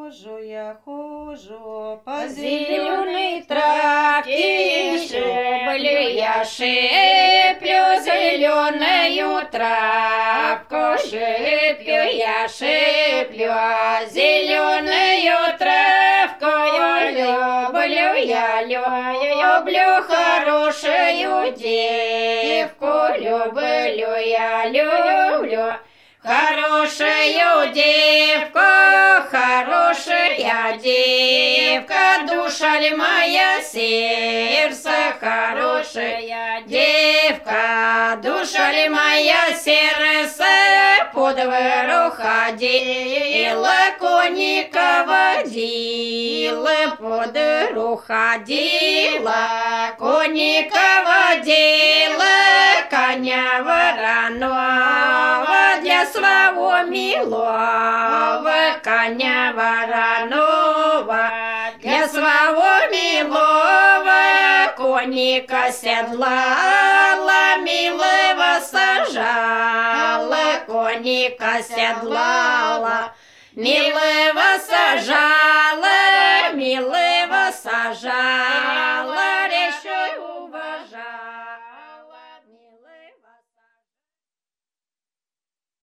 хожу по зеленой травке, шиблю я шиплю зеленую травку, шиплю я шиплю зеленую травку, люблю хорошую девку, люблю хорошую девку, хорошая девка, душа ли моя, сердце, хорошая девка, душа ли моя, сердце, под двору ходила, коника водила, под двору ходила, коника водила, коня вороного для своего милого, коня вороного для своего милого, коника седлала, милого сажала, коника седлала, милого сажала,